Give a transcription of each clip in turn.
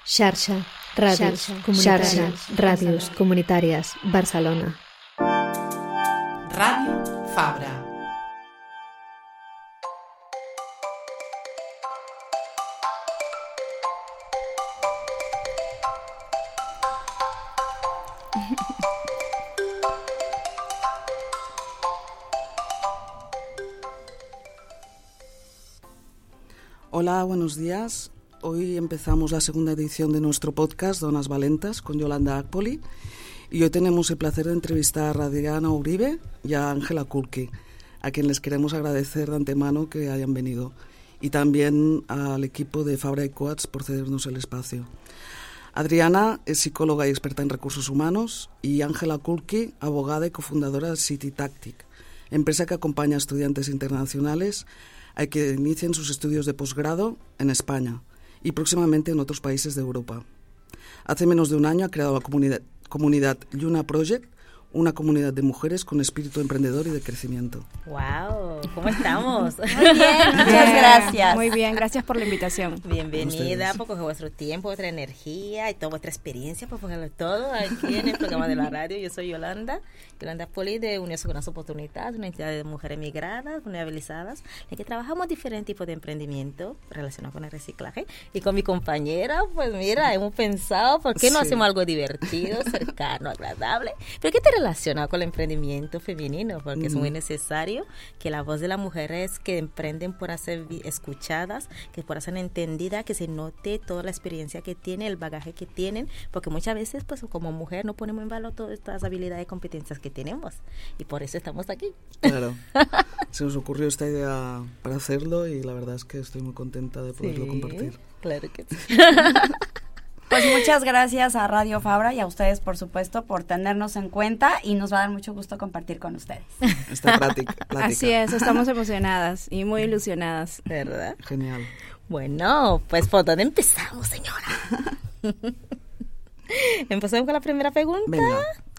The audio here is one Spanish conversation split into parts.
Xarxa Ràdios Comunitàries Barcelona. Ràdio Fabra. Hola, buenos días. Hoy empezamos la segunda edición de nuestro podcast Donas Valentas con Yolanda Akpoli y hoy tenemos el placer de entrevistar a Adriana Uribe y a Ángela Kulki, a quien les queremos agradecer de antemano que hayan venido, y también al equipo de Fabra y Coats por cedernos el espacio. Adriana es psicóloga y experta en recursos humanos, y Ángela Kulki, abogada y cofundadora de City Tactic, empresa que acompaña a estudiantes internacionales a que inicien sus estudios de posgrado en España y próximamente en otros países de Europa. Hace menos de un año ha creado la comunidad Lluna Project, una comunidad de mujeres con espíritu emprendedor y de crecimiento. ¡Wow! ¿Cómo estamos? Muy bien, muchas gracias. Muy bien, gracias por la invitación. Bienvenida, por coger vuestro tiempo, vuestra energía y toda vuestra experiencia, por ponerlo todo aquí en el programa de la radio. Yo soy Yolanda Poli de Unión con las Oportunidades, una entidad de mujeres migradas, vulnerabilizadas, en que trabajamos diferentes tipos de emprendimiento relacionados con el reciclaje. Y con mi compañera, pues mira, hemos pensado, ¿por qué no hacemos algo divertido, cercano, agradable? ¿Pero qué te relaciona con el emprendimiento femenino? Porque es muy necesario que la voz de las mujeres que emprenden pueda ser escuchadas, que pueda ser entendida, que se note toda la experiencia que tienen, el bagaje que tienen, porque muchas veces pues como mujer no ponemos en valor todas estas habilidades y competencias que tenemos, y por eso estamos aquí. Claro, se nos ocurrió esta idea para hacerlo y la verdad es que estoy muy contenta de poderlo compartir. Claro que sí. Pues muchas gracias a Radio Fabra y a ustedes, por supuesto, por tenernos en cuenta, y nos va a dar mucho gusto compartir con ustedes. Esta plática. Así es, estamos emocionadas y muy ilusionadas. ¿Verdad? Genial. Bueno, pues ¿por dónde empezamos, señora? ¿Empezamos con la primera pregunta? Venga.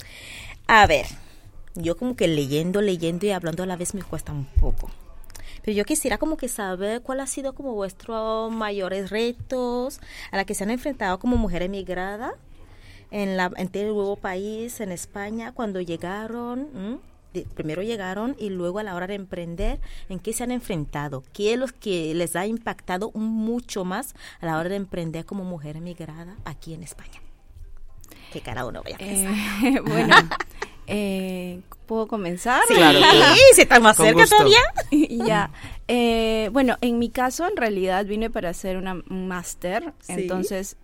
A ver, yo como que leyendo y hablando a la vez me cuesta un poco. Pero yo quisiera como que saber cuál ha sido como vuestros mayores retos a la que se han enfrentado como mujer emigrada en el nuevo país, en España, cuando llegaron, primero llegaron y luego a la hora de emprender, ¿en qué se han enfrentado? ¿Qué es lo que les ha impactado mucho más a la hora de emprender como mujer emigrada aquí en España? Que cada uno vaya a pensar. Bueno, ¿puedo comenzar? Sí, claro, si estás más cerca todavía. Ya. Bueno, en mi caso, en realidad, vine para hacer un máster. Sí. Entonces,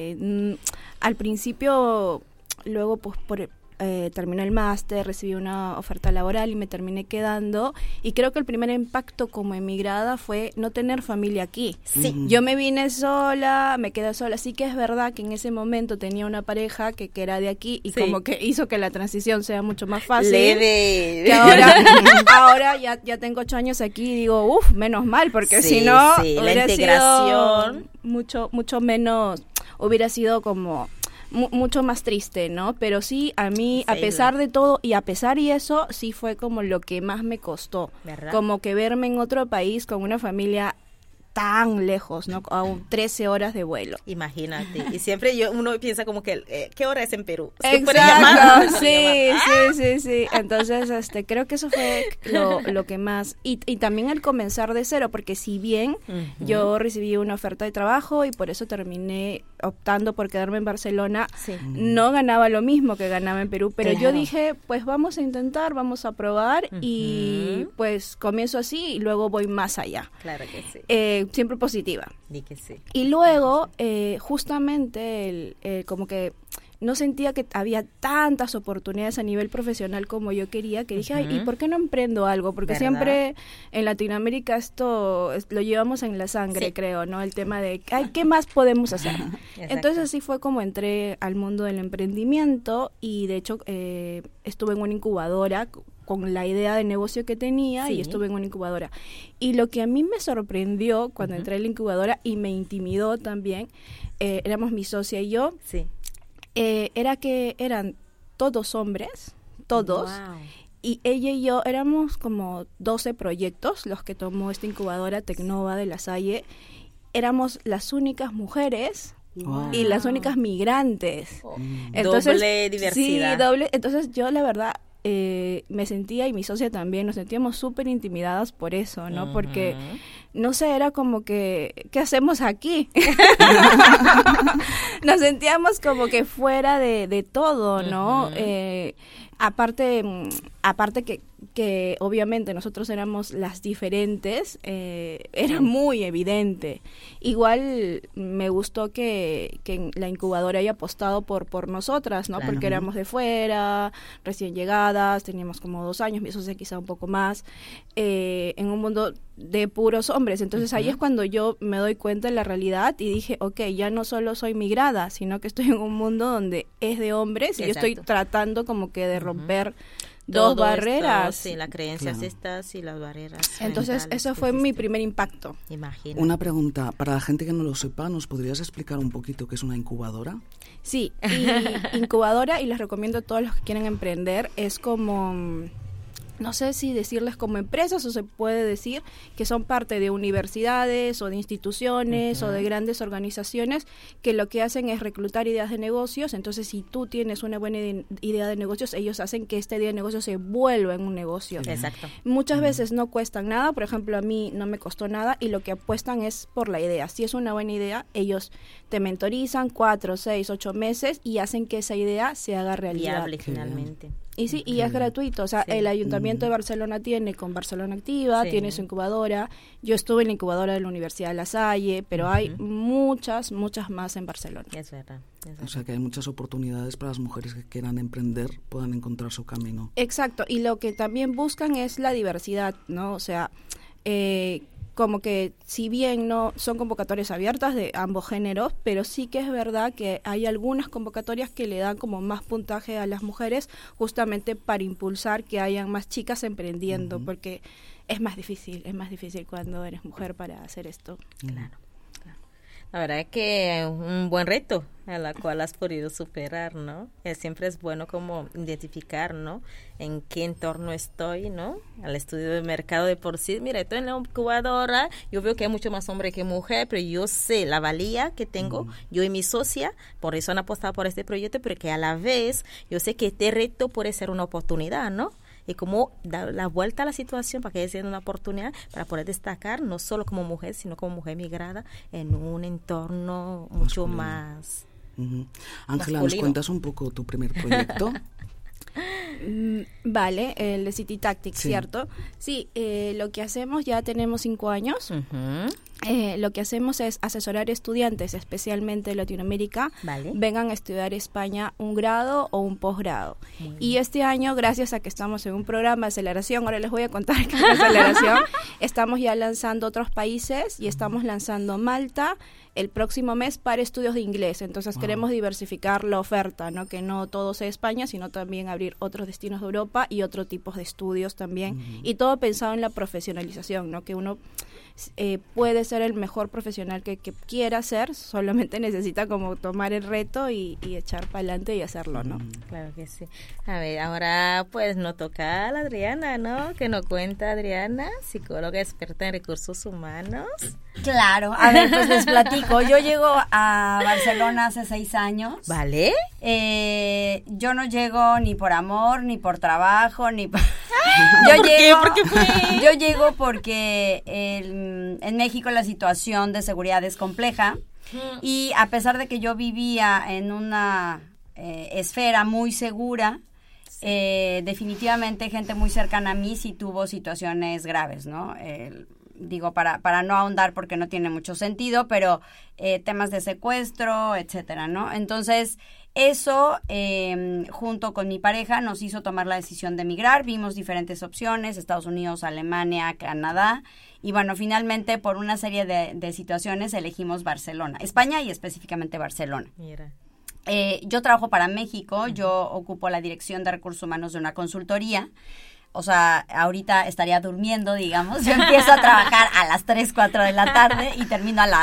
al principio, luego, pues, terminé el máster, recibí una oferta laboral y me terminé quedando. Y creo que el primer impacto como emigrada fue no tener familia aquí. Sí. Yo me vine sola, me quedé sola. Sí que es verdad que en ese momento tenía una pareja que era de aquí y como que hizo que la transición sea mucho más fácil. Leve. Que ahora ya tengo 8 años aquí y digo, menos mal, porque si no, la integración mucho menos, hubiera sido como mucho más triste, ¿no? Pero sí, a mí, a pesar de todo y eso, sí fue como lo que más me costó. ¿Verdad? Como que verme en otro país con una familia tan lejos, ¿no? A 13 horas de vuelo. Imagínate. Y siempre uno piensa como que, ¿qué hora es en Perú? Exacto, sí. Entonces, creo que eso fue lo que más... Y también el comenzar de cero, porque si bien yo recibí una oferta de trabajo y por eso terminé optando por quedarme en Barcelona, no ganaba lo mismo que ganaba en Perú, pero yo dije, pues vamos a intentar, vamos a probar y pues comienzo así y luego voy más allá. Claro que sí. Siempre positiva. Di que sí. Y luego, justamente, como que no sentía que había tantas oportunidades a nivel profesional como yo quería, que dije, ¿y por qué no emprendo algo? Porque siempre en Latinoamérica esto lo llevamos en la sangre, creo, ¿no? El tema de, ¿qué más podemos hacer? Entonces así fue como entré al mundo del emprendimiento y de hecho estuve en una incubadora con la idea de negocio que tenía y estuve en una incubadora. Y lo que a mí me sorprendió cuando entré en la incubadora y me intimidó también, éramos mi socia y yo, era que eran todos hombres, todos, y ella y yo éramos como 12 proyectos los que tomó esta incubadora Tecnova de La Salle. Éramos las únicas mujeres Wow. y las únicas migrantes. Entonces, doble diversidad. Sí, doble. Entonces yo la verdad me sentía, y mi socia también, nos sentíamos súper intimidadas por eso, ¿no? Porque, no sé, era como que, ¿qué hacemos aquí? Nos sentíamos como que fuera de todo, ¿no? Aparte que obviamente nosotros éramos las diferentes, era muy evidente. Igual me gustó que la incubadora haya apostado por nosotras, ¿no? Claro. Porque éramos de fuera, recién llegadas, teníamos como 2 años, mi socia quizá un poco más, en un mundo de puros hombres. Entonces ahí es cuando yo me doy cuenta de la realidad y dije, ok, ya no solo soy migrada, sino que estoy en un mundo donde es de hombres y yo estoy tratando como que de romper dos barreras. Sí, las creencias estas y las barreras. Entonces eso fue mi primer impacto. Imagino. Una pregunta, para la gente que no lo sepa, ¿nos podrías explicar un poquito qué es una incubadora? Sí, y incubadora, y les recomiendo a todos los que quieren emprender, es como, no sé si decirles como empresas o se puede decir que son parte de universidades o de instituciones o de grandes organizaciones que lo que hacen es reclutar ideas de negocios. Entonces, si tú tienes una buena idea de negocios, ellos hacen que esta idea de negocio se vuelva en un negocio. Exacto. Muchas veces no cuestan nada, por ejemplo, a mí no me costó nada y lo que apuestan es por la idea. Si es una buena idea, ellos te mentorizan 4, 6, 8 meses y hacen que esa idea se haga realidad. Viable finalmente. Y sí, y es gratuito, o sea, el Ayuntamiento de Barcelona tiene con Barcelona Activa, tiene su incubadora. Yo estuve en la incubadora de la Universidad de La Salle, pero hay muchas más en Barcelona. Es verdad. O sea, que hay muchas oportunidades para las mujeres que quieran emprender, puedan encontrar su camino. Exacto, y lo que también buscan es la diversidad, ¿no? O sea, como que si bien no son convocatorias abiertas de ambos géneros, pero sí que es verdad que hay algunas convocatorias que le dan como más puntaje a las mujeres justamente para impulsar que hayan más chicas emprendiendo, porque es más difícil cuando eres mujer para hacer esto. Claro. La verdad es que es un buen reto a la cual has podido superar, ¿no? Siempre es bueno como identificar, ¿no? En qué entorno estoy, ¿no? Al estudio de mercado de por sí. Mira, estoy en la incubadora, yo veo que hay mucho más hombre que mujer, pero yo sé la valía que tengo, yo y mi socia, por eso han apostado por este proyecto, pero que a la vez yo sé que este reto puede ser una oportunidad, ¿no? Y cómo dar la vuelta a la situación para que sea una oportunidad para poder destacar, no solo como mujer, sino como mujer migrada en un entorno mucho más Ángela, ¿nos cuentas un poco tu primer proyecto? Vale, el de City Tactics, Sí. ¿cierto? Sí, lo que hacemos, ya tenemos 5 años. Lo que hacemos es asesorar estudiantes, especialmente de Latinoamérica, vengan a estudiar España un grado o un posgrado. Y este año, gracias a que estamos en un programa de aceleración, ahora les voy a contar qué es la aceleración, estamos ya lanzando otros países y estamos lanzando Malta el próximo mes para estudios de inglés. Entonces queremos diversificar la oferta, ¿no? Que no todo sea España, sino también abrir otros destinos de Europa y otros tipos de estudios también. Y todo pensado en la profesionalización, ¿no? Que uno puede ser el mejor profesional que quiera ser, solamente necesita como tomar el reto y echar para adelante y hacerlo, ¿no? Claro que sí. A ver, ahora pues nos toca a la Adriana, ¿no? Que nos cuenta Adriana, psicóloga experta en recursos humanos. Claro, a ver, pues les platico. Yo llego a Barcelona hace 6 años. ¿Vale? Yo no llego ni por amor, ni por trabajo, ni por... ¿Por qué fue? Yo llego porque en México la situación de seguridad es compleja y a pesar de que yo vivía en una esfera muy segura, definitivamente gente muy cercana a mí sí tuvo situaciones graves, ¿no? Digo, para no ahondar porque no tiene mucho sentido, pero temas de secuestro, etcétera, ¿no? Entonces, eso, junto con mi pareja, nos hizo tomar la decisión de emigrar. Vimos diferentes opciones, Estados Unidos, Alemania, Canadá, y bueno, finalmente, por una serie de situaciones, elegimos Barcelona, España y específicamente Barcelona. Mira. Yo trabajo para México, yo ocupo la dirección de recursos humanos de una consultoría. O sea, ahorita estaría durmiendo, digamos. Yo empiezo a trabajar a las 3, 4 de la tarde y termino a las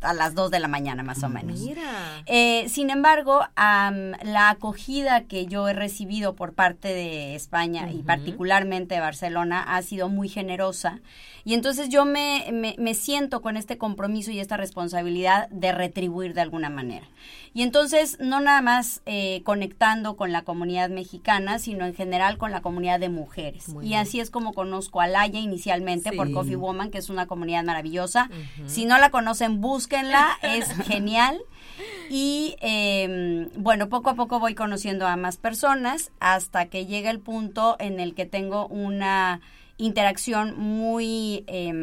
a las 2 de la mañana más o menos. Mira. Sin embargo, la acogida que yo he recibido por parte de España y particularmente de Barcelona ha sido muy generosa. Y entonces yo me siento con este compromiso y esta responsabilidad de retribuir de alguna manera. Y entonces no nada más conectando con la comunidad mexicana, sino en general con la comunidad de mujeres. Y así es como conozco a Laia inicialmente por Coffee Woman, que es una comunidad maravillosa. Si no la conocen, búsquenla, es genial. Y bueno, poco a poco voy conociendo a más personas hasta que llega el punto en el que tengo una interacción muy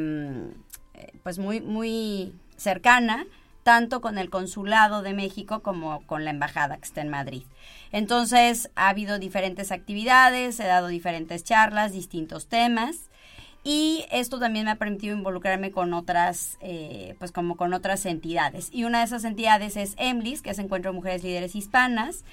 muy cercana, tanto con el Consulado de México como con la Embajada que está en Madrid. Entonces ha habido diferentes actividades, he dado diferentes charlas, distintos temas, y esto también me ha permitido involucrarme con otras, como con otras entidades. Y una de esas entidades es EMLIS, que es Encuentro de Mujeres Líderes Hispanas,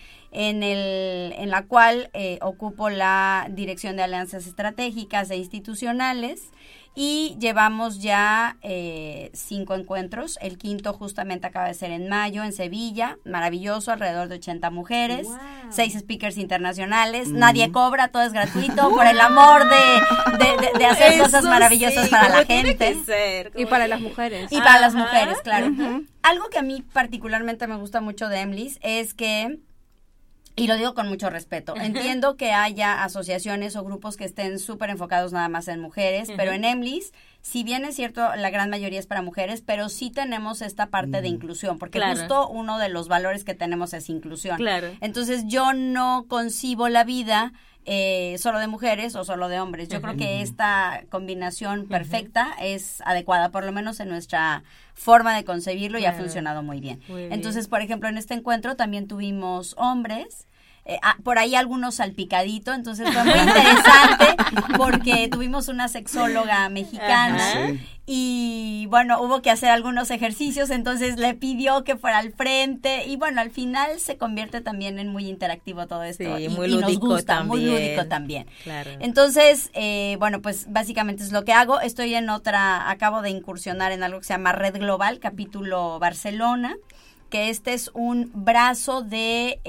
en la cual ocupo la dirección de alianzas estratégicas e institucionales, y llevamos ya 5 encuentros. El quinto justamente acaba de ser en mayo en Sevilla, maravilloso, alrededor de 80 mujeres, 6 speakers internacionales, nadie cobra, todo es gratuito, por el amor de hacer cosas maravillosas para la gente. Y para las mujeres. Y para las mujeres, claro. Algo que a mí particularmente me gusta mucho de EMLIS es que, y lo digo con mucho respeto, entiendo que haya asociaciones o grupos que estén súper enfocados nada más en mujeres, pero en EMLIS, si bien es cierto, la gran mayoría es para mujeres, pero sí tenemos esta parte de inclusión, porque justo uno de los valores que tenemos es inclusión. Claro. Entonces yo no concibo la vida solo de mujeres o solo de hombres. Yo creo que esta combinación perfecta es adecuada, por lo menos en nuestra forma de concebirlo, y ha funcionado muy bien. Entonces, por ejemplo, en este encuentro también tuvimos hombres, por ahí algunos salpicadito, entonces fue muy interesante porque tuvimos una sexóloga mexicana y bueno, hubo que hacer algunos ejercicios, entonces le pidió que fuera al frente, y bueno, al final se convierte también en muy interactivo todo esto, y nos gusta, también. Muy lúdico también. Claro. Entonces, bueno, pues básicamente es lo que hago. Estoy acabo de incursionar en algo que se llama Red Global, capítulo Barcelona, que este es un brazo de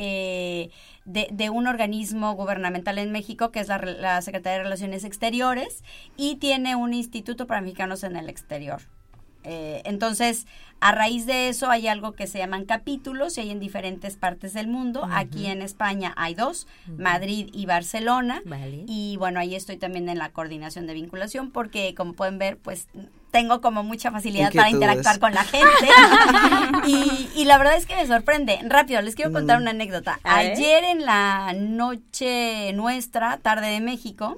un organismo gubernamental en México, que es la Secretaría de Relaciones Exteriores, y tiene un instituto para mexicanos en el exterior. Entonces, a raíz de eso hay algo que se llaman capítulos, y hay en diferentes partes del mundo. Aquí en España hay 2, Madrid y Barcelona. Y bueno, ahí estoy también en la coordinación de vinculación, porque como pueden ver, pues tengo como mucha facilidad para interactuar con la gente. y la verdad es que me sorprende. Rápido, les quiero contar una anécdota. Ayer en la noche nuestra, tarde de México,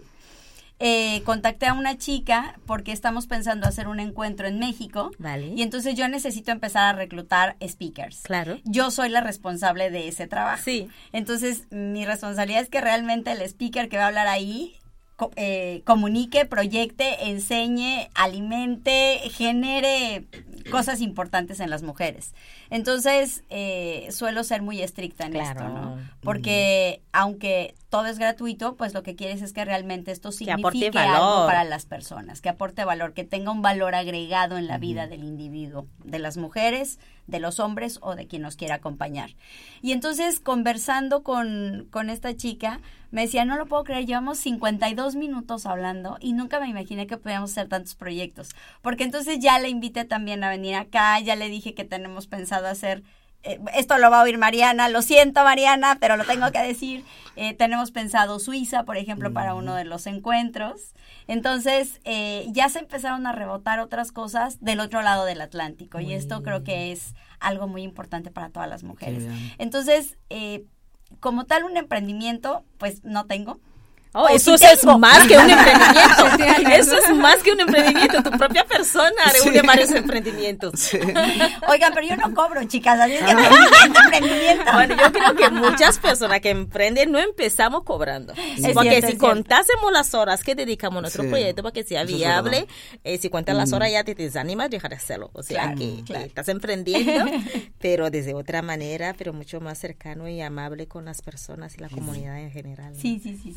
contacté a una chica porque estamos pensando hacer un encuentro en México. Y entonces yo necesito empezar a reclutar speakers. Claro. Yo soy la responsable de ese trabajo. Entonces mi responsabilidad es que realmente el speaker que va a hablar ahí comunique, proyecte, enseñe, alimente, genere cosas importantes en las mujeres. Entonces, suelo ser muy estricta en esto, ¿no? Porque aunque todo es gratuito, pues lo que quieres es que realmente esto signifique algo para las personas, que aporte valor, que tenga un valor agregado en la vida del individuo, de las mujeres, de los hombres o de quien nos quiera acompañar. Y entonces, conversando con esta chica, me decía, no lo puedo creer, llevamos 52 minutos hablando y nunca me imaginé que podíamos hacer tantos proyectos. Porque entonces ya le invité también a venir acá, ya le dije que tenemos pensado hacer, esto lo va a oír Mariana, lo siento Mariana, pero lo tengo que decir, tenemos pensado Suiza, por ejemplo, para uno de los encuentros. Entonces, ya se empezaron a rebotar otras cosas del otro lado del Atlántico, y esto creo que es algo muy importante para todas las mujeres. Entonces, como tal un emprendimiento, pues no tengo. Eso es más que un emprendimiento. Eso es más que un emprendimiento. Tu propia persona reúne varios emprendimientos. Oigan, pero yo no cobro, chicas. Así es que emprendimiento. Bueno, yo creo que muchas personas que emprenden no empezamos cobrando. Porque si contásemos las horas que dedicamos a nuestro proyecto para que sea viable, si cuentas las horas ya te desanimas de dejar de hacerlo. O sea, que estás emprendiendo, pero desde otra manera, pero mucho más cercano y amable con las personas y la comunidad en general, ¿no? Sí.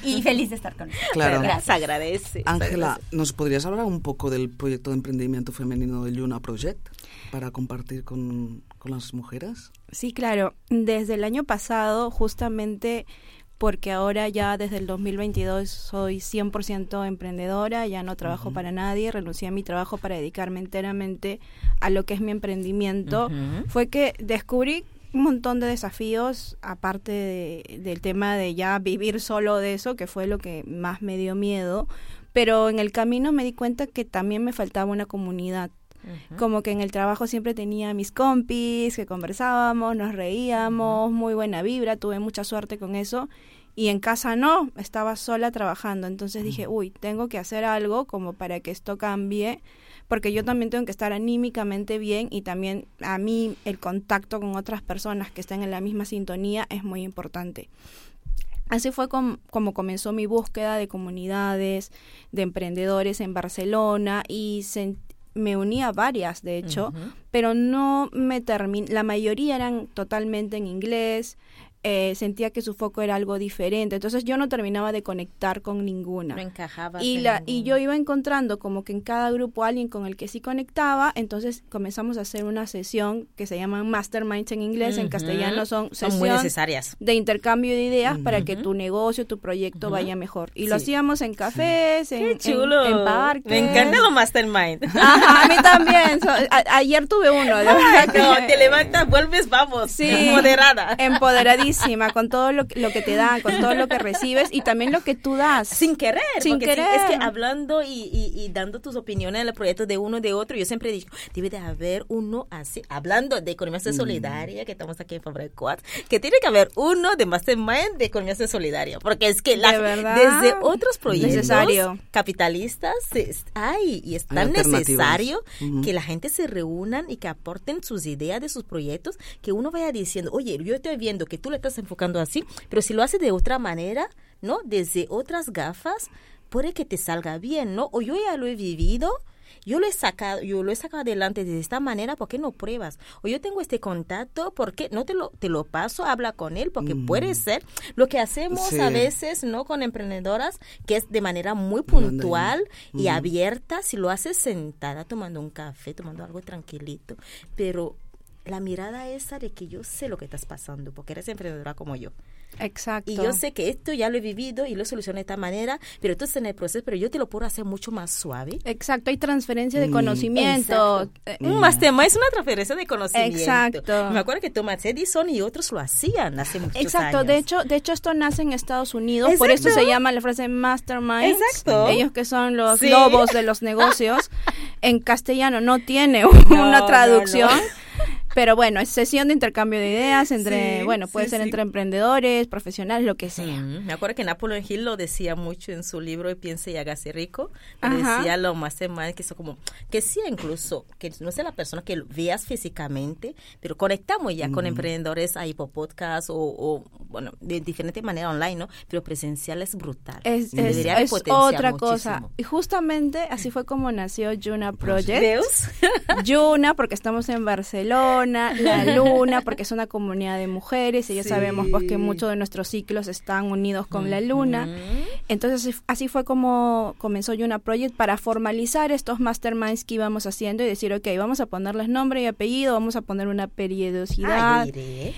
y feliz de estar con ustedes. Claro. Se agradece. Ángela, ¿nos podrías hablar un poco del proyecto de emprendimiento femenino de Lluna Project para compartir con las mujeres? Sí, claro. Desde el año pasado, justamente porque ahora ya desde el 2022 soy 100% emprendedora, ya no trabajo para nadie, renuncié a mi trabajo para dedicarme enteramente a lo que es mi emprendimiento, fue que descubrí un montón de desafíos, aparte del tema de ya vivir solo de eso, que fue lo que más me dio miedo, pero en el camino me di cuenta que también me faltaba una comunidad. Como que en el trabajo siempre tenía mis compis, que conversábamos, nos reíamos, muy buena vibra, tuve mucha suerte con eso, y en casa no, estaba sola trabajando, entonces dije, tengo que hacer algo como para que esto cambie, porque yo también tengo que estar anímicamente bien, y también a mí el contacto con otras personas que estén en la misma sintonía es muy importante. Así fue como comenzó mi búsqueda de comunidades, de emprendedores en Barcelona, y me uní a varias, de hecho, pero no me terminé. La mayoría eran totalmente en inglés. Sentía que su foco era algo diferente, entonces yo no terminaba de conectar con ninguna. No encajaba. Y yo iba encontrando como que en cada grupo alguien con el que sí conectaba, entonces comenzamos a hacer una sesión que se llaman masterminds en inglés, en castellano son sesiones muy necesarias de intercambio de ideas para que tu negocio, tu proyecto vaya mejor. Y lo hacíamos en cafés, en parques. Me encanta los mastermind. Ajá, a mí también. Ayer tuve uno. De verdad te levantas, vuelves, vamos. Sí, empoderada. Empoderadísima, con todo lo que te dan, con todo lo que recibes y también lo que tú das. Sin querer. Sin querer. Es que hablando y dando tus opiniones en el proyecto de uno de otro, yo siempre he dicho, debe de haber uno así, hablando de economía solidaria, que estamos aquí en Fabre Quad, que tiene que haber uno de mastermind de economía solidaria, porque es que desde otros proyectos capitalistas hay y es tan necesario que la gente se reúnan y que aporten sus ideas de sus proyectos, que uno vaya diciendo, oye, yo estoy viendo que tú le estás enfocando así, pero si lo haces de otra manera, ¿no? Desde otras gafas, puede que te salga bien, ¿no? O yo ya lo he vivido, yo lo he sacado adelante de esta manera, ¿por qué no pruebas? O yo tengo este contacto, ¿por qué no te lo paso? Habla con él, porque puede ser lo que hacemos a veces, ¿no? Con emprendedoras, que es de manera muy puntual y abierta, si lo haces sentada, tomando un café, tomando algo tranquilito, pero la mirada esa de que yo sé lo que estás pasando, porque eres emprendedora como yo. Exacto. Y yo sé que esto ya lo he vivido y lo solucioné de esta manera, pero tú estás en el proceso, pero yo te lo puedo hacer mucho más suave. Exacto, hay transferencia de conocimiento. Un mastermind es una transferencia de conocimiento. Exacto. Me acuerdo que Thomas Edison y otros lo hacían hace muchos Exacto, años. De hecho esto nace en Estados Unidos, por eso se llama la frase mastermind. Exacto. Ellos que son los lobos de los negocios. En castellano no tiene una traducción. Pero bueno, es sesión de intercambio de ideas entre, puede ser entre emprendedores, profesionales, lo que sea. Me acuerdo que Napoleon Hill lo decía mucho en su libro Piense y hágase rico. Decía lo más que eso como, que sí incluso, que no sea la persona que lo veas físicamente, pero conectamos ya con emprendedores ahí por podcast o de diferentes maneras online, ¿no? Pero presencial es brutal. Es otra cosa. Y justamente así fue como nació Lluna Project. ¿Veus? Lluna, porque estamos en Barcelona. La Luna, porque es una comunidad de mujeres y ya sabemos pues que muchos de nuestros ciclos están unidos con la Luna. Entonces así fue como comenzó Lluna Project, para formalizar estos masterminds que íbamos haciendo y decir, ok, vamos a ponerles nombre y apellido, vamos a poner una periodicidad.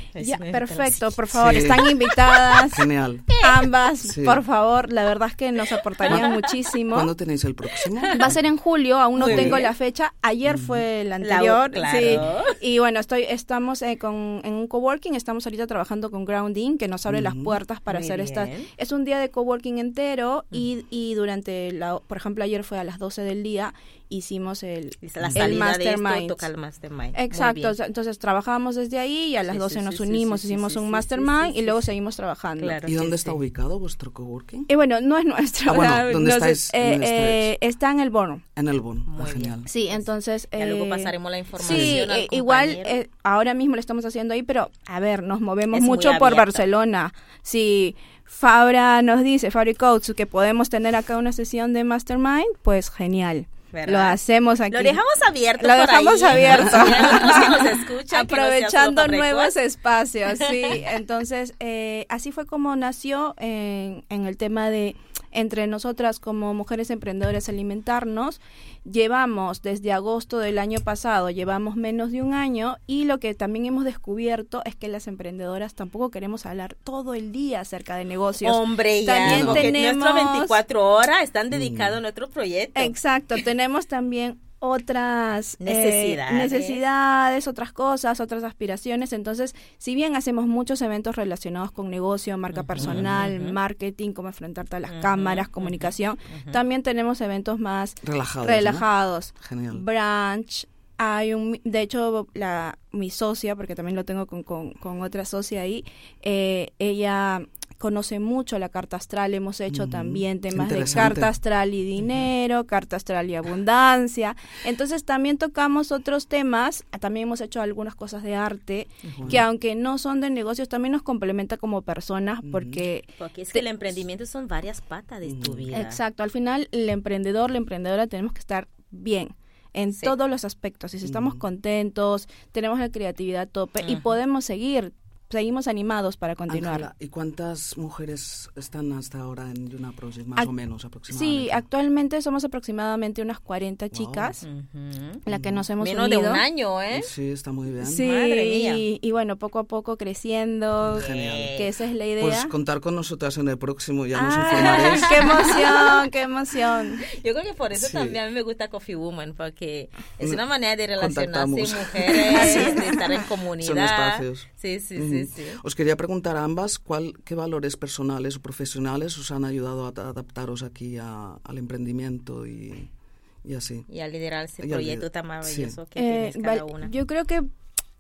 Perfecto, por favor, están invitadas. Genial. Ambas, por favor, la verdad es que nos aportarían muchísimo. ¿Cuándo tenéis el próximo? Va a ser en julio, aún no tengo la fecha. Ayer fue el anterior. Y bueno, estamos en un coworking, estamos ahorita trabajando con Grounding, que nos abre las puertas para hacer es un día de coworking entero y durante por ejemplo, ayer fue a las 12 del día, hicimos el mastermind. Toca el mastermind. Exacto, entonces trabajamos desde ahí y a las 12 nos unimos, hicimos un mastermind y luego seguimos trabajando. Claro, ¿Y dónde está ubicado vuestro coworking? Y bueno, no es nuestro. ¿Dónde estáis? Está en el Bono. En el Bono, genial. Sí, entonces... ya luego pasaremos la información al igual ahora mismo lo estamos haciendo ahí, pero a ver, nos movemos mucho por Barcelona. Si Fabra nos dice, Fabri Coach, que podemos tener acá una sesión de mastermind, pues genial. ¿verdad? Lo hacemos aquí. Lo dejamos abierto. Lo dejamos abierto. Que nos escuchan, aprovechando nuevos espacios, sí. Entonces, así fue como nació en el tema de entre nosotras como mujeres emprendedoras alimentarnos. Llevamos desde agosto del año pasado, llevamos menos de un año, y lo que también hemos descubierto es que las emprendedoras tampoco queremos hablar todo el día acerca de negocios. Hombre, ya, también porque tenemos nuestras 24 horas están dedicadas a nuestro proyecto. Exacto, tenemos también otras necesidades, otras cosas, otras aspiraciones. Entonces, si bien hacemos muchos eventos relacionados con negocio, marca personal, marketing, cómo enfrentarte a las cámaras, comunicación, también tenemos eventos más relajados. ¿no? Genial. Brunch. De hecho, mi socia, porque también lo tengo con otra socia ahí, ella conoce mucho la carta astral. Hemos hecho también temas de carta astral y dinero, carta astral y abundancia. Entonces también tocamos otros temas, también hemos hecho algunas cosas de arte, que aunque no son de negocios, también nos complementa como personas, porque es que el emprendimiento son varias patas de tu vida. Exacto, al final el emprendedor, la emprendedora tenemos que estar bien en todos los aspectos, y si estamos contentos, tenemos la creatividad a tope y podemos seguimos animados para continuar. Ángela, ¿y cuántas mujeres están hasta ahora en Yuna Project, más o menos, aproximadamente? Sí, actualmente somos aproximadamente unas 40 chicas, la que nos hemos menos unido. De un año, ¿eh? Sí, está muy bien. Sí, madre mía. Y bueno, poco a poco creciendo, Genial. que esa es la idea. Pues contar con nosotras en el próximo, ya nos informaréis. ¡Qué emoción, qué emoción! Yo creo que por eso también a mí me gusta Coffee Woman, porque es una manera de relacionarse Contactamos. Mujeres, de estar en comunidad. Son espacios. Sí. Os quería preguntar a ambas qué valores personales o profesionales os han ayudado a adaptaros aquí al emprendimiento y así. Y a liderar ese proyecto tan maravilloso que tienes cada una. Yo creo que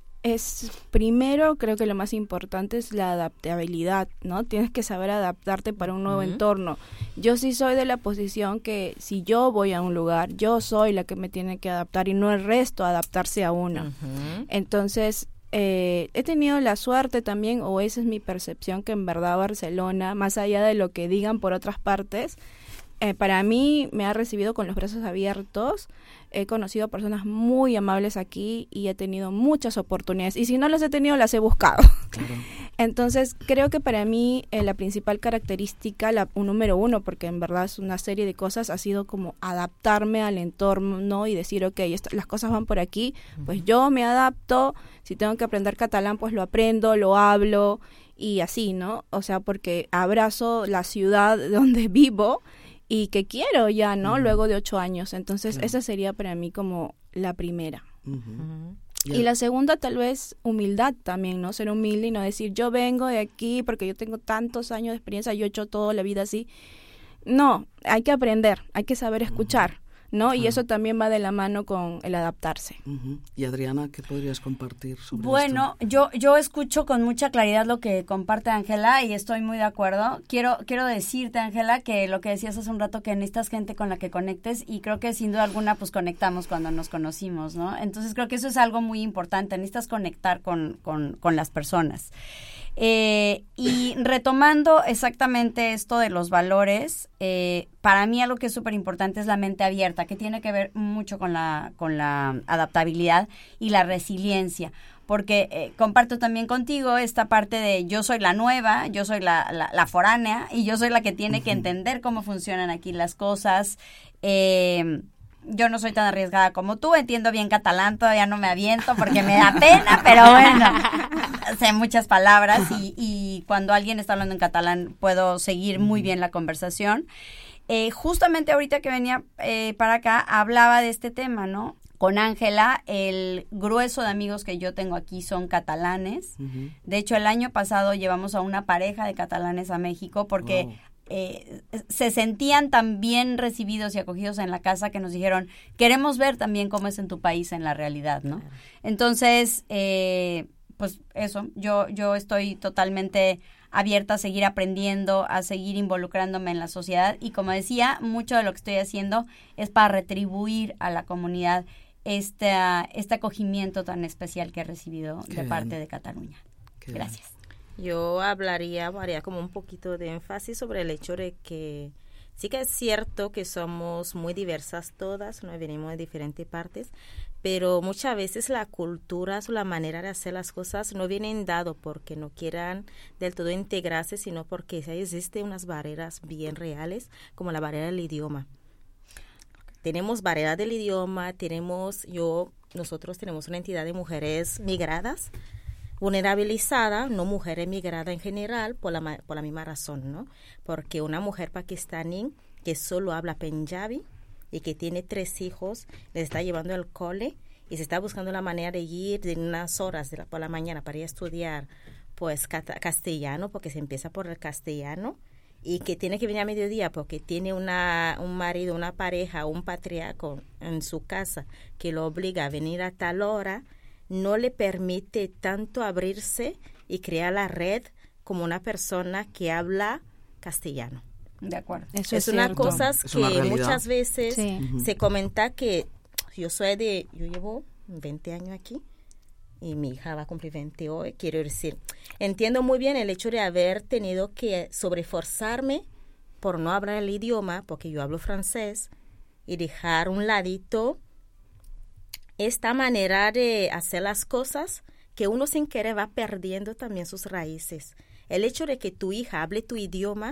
creo que lo más importante es la adaptabilidad, ¿no? Tienes que saber adaptarte para un nuevo entorno. Yo sí soy de la posición que si yo voy a un lugar, yo soy la que me tiene que adaptar y no el resto adaptarse a una. Entonces, he tenido la suerte también, o esa es mi percepción, que en verdad Barcelona, más allá de lo que digan por otras partes, para mí me ha recibido con los brazos abiertos. He conocido personas muy amables aquí y he tenido muchas oportunidades, y si no las he tenido, las he buscado. Claro. Entonces creo que para mí la principal característica, número uno, porque en verdad es una serie de cosas, ha sido como adaptarme al entorno, ¿no? Y decir, ok, las cosas van por aquí, pues yo me adapto. Si tengo que aprender catalán, pues lo aprendo, lo hablo y así, ¿no? O sea, porque abrazo la ciudad donde vivo y que quiero ya, ¿no? Luego de 8 años. Entonces, esa sería para mí como la primera. Y la segunda, tal vez, humildad también, ¿no? Ser humilde y no decir, yo vengo de aquí porque yo tengo tantos años de experiencia, yo he hecho toda la vida así. No, hay que aprender, hay que saber escuchar, ¿no? Y eso también va de la mano con el adaptarse. Y Adriana, ¿qué podrías compartir sobre esto? Bueno, yo escucho con mucha claridad lo que comparte Ángela y estoy muy de acuerdo. Quiero decirte, Ángela, que lo que decías hace un rato, que necesitas gente con la que conectes, y creo que sin duda alguna pues conectamos cuando nos conocimos, ¿no? Entonces creo que eso es algo muy importante, necesitas conectar con las personas. Y retomando exactamente esto de los valores, para mí algo que es súper importante es la mente abierta, que tiene que ver mucho con la adaptabilidad y la resiliencia, porque comparto también contigo esta parte de yo soy la nueva, yo soy la foránea, y yo soy la que tiene que entender cómo funcionan aquí las cosas. Yo no soy tan arriesgada como tú, entiendo bien catalán, todavía no me aviento porque me da pena, pero bueno, sé muchas palabras y cuando alguien está hablando en catalán puedo seguir muy bien la conversación. Justamente ahorita que venía para acá hablaba de este tema, ¿no? Con Ángela, el grueso de amigos que yo tengo aquí son catalanes. De hecho, el año pasado llevamos a una pareja de catalanes a México porque se sentían tan bien recibidos y acogidos en la casa que nos dijeron, queremos ver también cómo es en tu país en la realidad, ¿no? Claro. Entonces, pues eso, yo estoy totalmente abierta a seguir aprendiendo, a seguir involucrándome en la sociedad, y como decía, mucho de lo que estoy haciendo es para retribuir a la comunidad este acogimiento tan especial que he recibido de parte de Cataluña. Gracias. Yo haría como un poquito de énfasis sobre el hecho de que Sí que es cierto que somos muy diversas todas, ¿no? Venimos de diferentes partes, pero muchas veces la cultura o la manera de hacer las cosas no vienen dado porque no quieran del todo integrarse, sino porque existen unas barreras bien reales, como la barrera del idioma. Tenemos barrera del idioma, nosotros tenemos una entidad de mujeres migradas, vulnerabilizada, no mujeres migradas en general, por la misma razón, ¿no? Porque una mujer pakistaní que solo habla punjabi y que tiene 3 hijos, les está llevando al cole y se está buscando la manera de ir de unas horas por la mañana para ir a estudiar pues castellano, porque se empieza por el castellano, y que tiene que venir a mediodía porque tiene un marido, una pareja, un patriarca en su casa que lo obliga a venir a tal hora, no le permite tanto abrirse y crear la red como una persona que habla castellano. De acuerdo. Eso es una cierto. cosa Es una que realidad. muchas veces Sí. se comenta que yo llevo 20 años aquí y mi hija va a cumplir 20 hoy. Quiero decir, entiendo muy bien el hecho de haber tenido que sobreforzarme por no hablar el idioma, porque yo hablo francés, y dejar un ladito esta manera de hacer las cosas que uno sin querer va perdiendo también sus raíces. El hecho de que tu hija hable tu idioma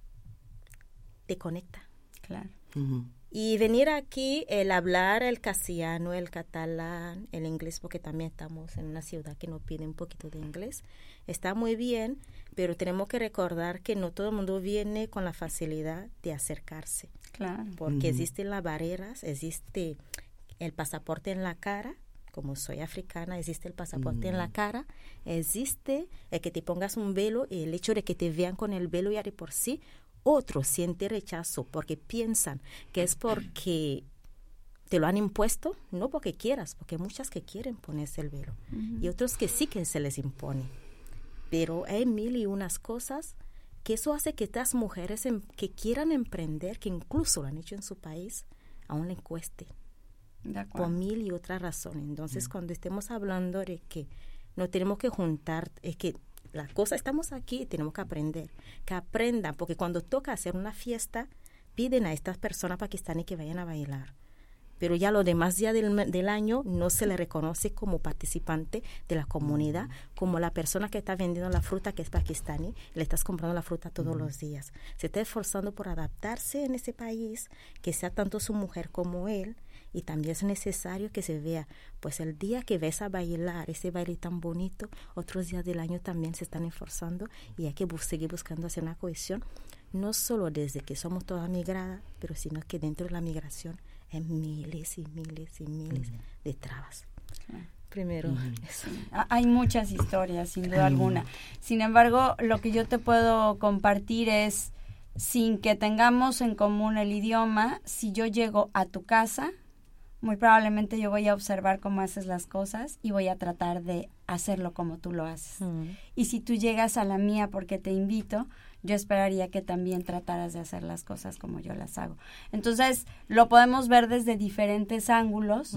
te conecta. Claro. Ujú. Y venir aquí, el hablar el castellano, el catalán, el inglés, porque también estamos en una ciudad que nos pide un poquito de inglés, está muy bien, pero tenemos que recordar que no todo el mundo viene con la facilidad de acercarse, Claro. porque existen las barreras, existe el pasaporte en la cara, como soy africana, existe el pasaporte en la cara, existe el que te pongas un velo y el hecho de que te vean con el velo ya de por sí, otro siente rechazo porque piensan que es porque te lo han impuesto, no porque quieras, porque hay muchas que quieren ponerse el velo y otros que sí que se les impone. Pero hay 1001 cosas que eso hace que estas mujeres que quieran emprender, que incluso lo han hecho en su país, aún les cueste. De acuerdo. Por 1000 y otras razones. Entonces, cuando estemos hablando de que no tenemos que juntar, es que la cosa, estamos aquí y tenemos que aprender. Que aprendan, porque cuando toca hacer una fiesta, piden a estas personas pakistaníes que vayan a bailar. Pero ya los demás días del año no se le reconoce como participante de la comunidad, como la persona que está vendiendo la fruta que es pakistaní, le estás comprando la fruta todos los días. Se está esforzando por adaptarse en ese país, que sea tanto su mujer como él, y también es necesario que se vea, pues el día que ves a bailar, ese baile tan bonito, otros días del año también se están esforzando y hay que seguir buscando hacer una cohesión, no solo desde que somos todas migradas, pero sino que dentro de la migración hay miles y miles y miles de trabas. Primero, eso. Hay muchas historias, sin duda alguna. Sin embargo, lo que yo te puedo compartir es, sin que tengamos en común el idioma, si yo llego a tu casa, muy probablemente yo voy a observar cómo haces las cosas y voy a tratar de hacerlo como tú lo haces. Y si tú llegas a la mía porque te invito, yo esperaría que también trataras de hacer las cosas como yo las hago. Entonces, lo podemos ver desde diferentes ángulos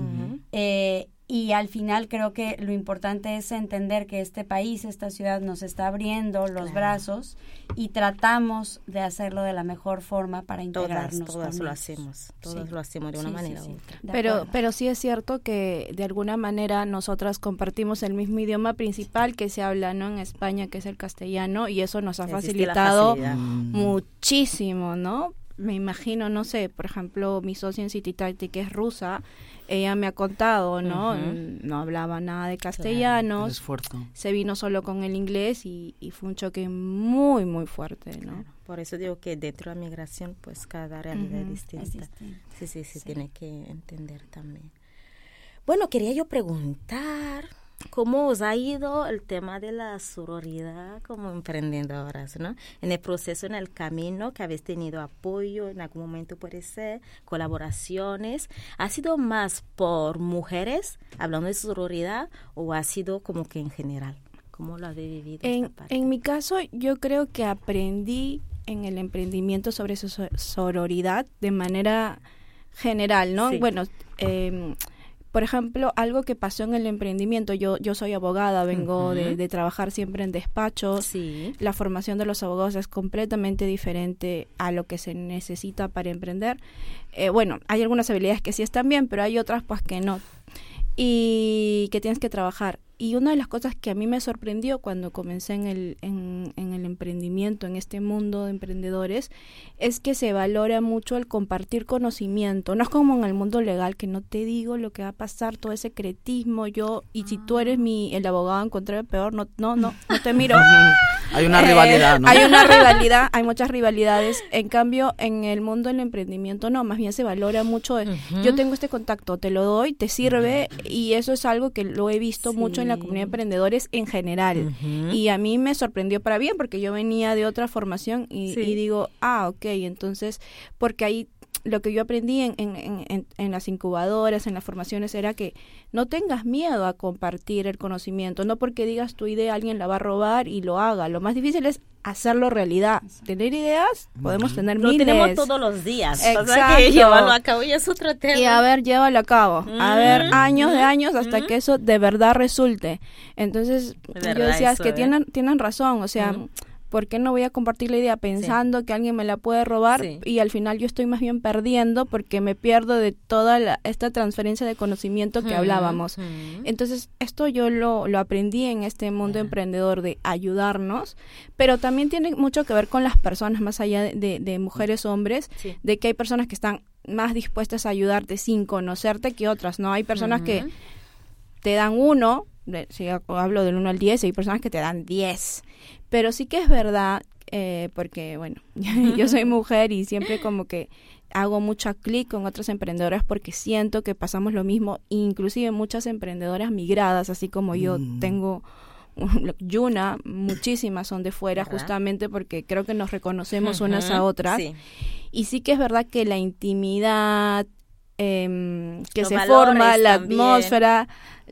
y al final creo que lo importante es entender que este país, esta ciudad nos está abriendo los brazos y tratamos de hacerlo de la mejor forma para integrarnos. Todas con lo ellos. hacemos, todas Sí. lo hacemos de una Sí, manera sí, u sí. otra. De Pero acuerdo. sí es cierto que de alguna manera nosotras compartimos el mismo idioma principal que se habla, ¿no?, en España, que es el castellano, y eso nos ha Existe la facilitado facilidad. muchísimo, ¿no? Me imagino, no sé, por ejemplo, mi socia en City Taxi, que es rusa, ella me ha contado, ¿no? No hablaba nada de El castellano, esfuerzo. se vino solo con el inglés y fue un choque muy, muy fuerte, ¿no? Claro. Por eso digo que dentro de la migración, pues cada realidad es distinta. Es distinto. Sí, tiene que entender también. Bueno, quería yo preguntar, ¿cómo os ha ido el tema de la sororidad como emprendedoras, ¿no? En el proceso, en el camino, que habéis tenido apoyo, en algún momento puede ser, colaboraciones. ¿Ha sido más por mujeres, hablando de sororidad, o ha sido como que en general? ¿Cómo lo habéis vivido esta parte? En mi caso, yo creo que aprendí en el emprendimiento sobre sororidad de manera general, ¿no? Sí. Bueno, por ejemplo, algo que pasó en el emprendimiento, yo soy abogada, vengo de trabajar siempre en despachos, Sí. la formación de los abogados es completamente diferente a lo que se necesita para emprender. Bueno, hay algunas habilidades que sí están bien, pero hay otras pues que no, y que tienes que trabajar. Y una de las cosas que a mí me sorprendió cuando comencé en el emprendimiento, en este mundo de emprendedores, es que se valora mucho el compartir conocimiento. No es como en el mundo legal, que no te digo lo que va a pasar, todo ese secretismo, y si tú eres el abogado encontré peor, no te miro. Hay una rivalidad, ¿no? Hay una rivalidad, hay muchas rivalidades. En cambio, en el mundo del emprendimiento no, más bien se valora mucho. Yo tengo este contacto, te lo doy, te sirve, y eso es algo que lo he visto mucho en la comunidad de emprendedores en general. Y a mí me sorprendió para bien, porque yo venía de otra formación y digo, ok, entonces, porque ahí lo que yo aprendí en las incubadoras, en las formaciones, era que no tengas miedo a compartir el conocimiento, no porque digas tu idea alguien la va a robar y lo haga. Lo más difícil es hacerlo realidad. Tener ideas, podemos tener Lo miles. tenemos todos los días. Exacto. O sea que llevarlo a cabo ya es otro tema. Y a ver, llévalo a cabo. A ver, años de años hasta que eso de verdad resulte. Entonces, yo decía, es que tienen razón, o sea, ¿por qué no voy a compartir la idea pensando que alguien me la puede robar? Y al final yo estoy más bien perdiendo porque me pierdo de toda esta transferencia de conocimiento que hablábamos. Entonces, esto yo lo aprendí en este mundo emprendedor, de ayudarnos, pero también tiene mucho que ver con las personas, más allá de mujeres, hombres, de que hay personas que están más dispuestas a ayudarte sin conocerte que otras, ¿no? Hay personas que te dan 1, si hablo del 1 al 10, hay personas que te dan 10. Pero sí que es verdad, porque, bueno, yo soy mujer y siempre como que hago mucho clic con otras emprendedoras porque siento que pasamos lo mismo, inclusive muchas emprendedoras migradas, así como yo tengo Yuna, muchísimas son de fuera, justamente porque creo que nos reconocemos unas a otras. Y sí que es verdad que la intimidad que se forma, la atmósfera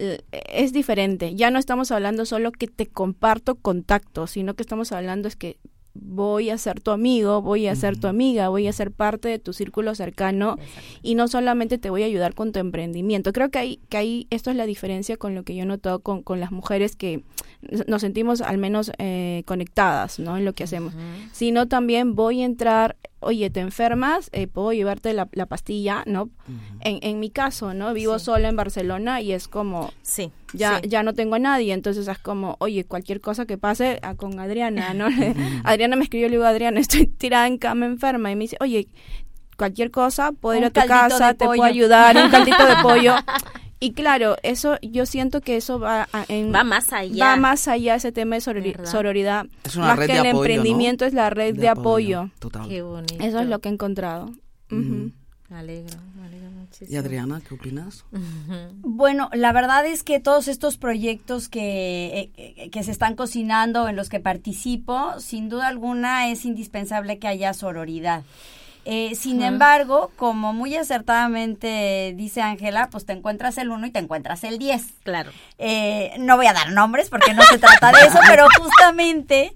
es diferente. Ya no estamos hablando solo que te comparto contactos, sino que estamos hablando es que voy a ser tu amigo, voy a ser tu amiga, voy a ser parte de tu círculo cercano. Y no solamente te voy a ayudar con tu emprendimiento. Creo que ahí esto es la diferencia con lo que yo he notado con las mujeres, que nos sentimos al menos conectadas, ¿no? En lo que hacemos. Sino también voy a entrar, oye, ¿te enfermas? Puedo llevarte la pastilla, ¿no? En mi caso, ¿no? Vivo sola en Barcelona y es como, ya no tengo a nadie, entonces es como, oye, cualquier cosa que pase con Adriana, ¿no? Adriana me escribió, le digo, Adriana, estoy tirada en cama enferma, y me dice, oye, cualquier cosa, puedo ir a tu casa, te puedo ayudar, un caldito de pollo. Y claro, eso yo siento que eso va más allá. Va más allá ese tema de sororidad. Es una más red que de el apoyo, emprendimiento, ¿no? Es la red de apoyo. Total. Qué bonito. Eso es lo que he encontrado. Me alegro muchísimo. ¿Y Adriana, qué opinas? Bueno, la verdad es que todos estos proyectos que se están cocinando, en los que participo, sin duda alguna es indispensable que haya sororidad. Sin embargo, como muy acertadamente dice Ángela, pues te encuentras el 1 y te encuentras el 10. Claro. No voy a dar nombres porque no se trata de eso, pero justamente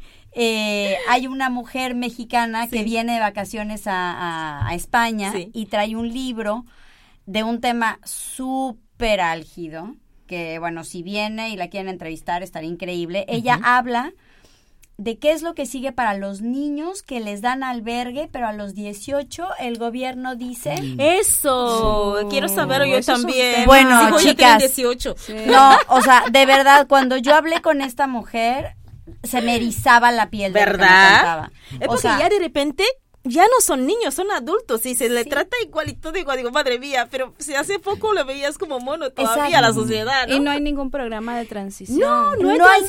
hay una mujer mexicana que viene de vacaciones a España y trae un libro de un tema súper álgido, que bueno, si viene y la quieren entrevistar estaría increíble. Ella habla de qué es lo que sigue para los niños que les dan albergue, pero a los 18 el gobierno dice... ¡Eso! Quiero saberlo yo también. Bueno, chicas, 18. No, o sea, de verdad, cuando yo hablé con esta mujer, se me erizaba la piel. ¿Verdad? Es porque sea, ya de repente... Ya no son niños, son adultos y se le trata igual y todo igual. Digo, madre mía, pero si hace poco lo veías como mono todavía la sociedad, ¿no? Y no hay ningún programa de transición. No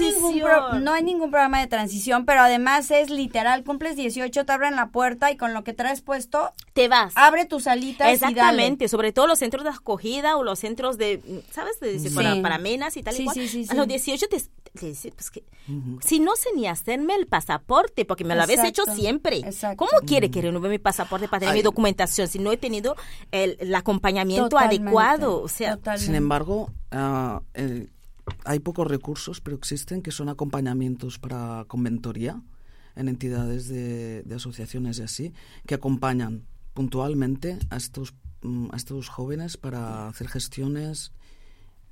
hay ningún programa de transición, pero además es literal, cumples 18, te abren la puerta y con lo que traes puesto... Te vas. Abre tus alitas. Exactamente, y dale. Sobre todo los centros de acogida o los centros de, ¿sabes? Para menas y tal y cual. A los 18 te dice, pues que si no sé ni hacerme el pasaporte, porque me lo habéis hecho siempre. Exacto. ¿Cómo quiere que renove mi pasaporte para tener mi documentación si no he tenido el acompañamiento adecuado? O sea, sin embargo, hay pocos recursos, pero existen, que son acompañamientos para conventoría en entidades de asociaciones y así, que acompañan puntualmente a estos jóvenes para hacer gestiones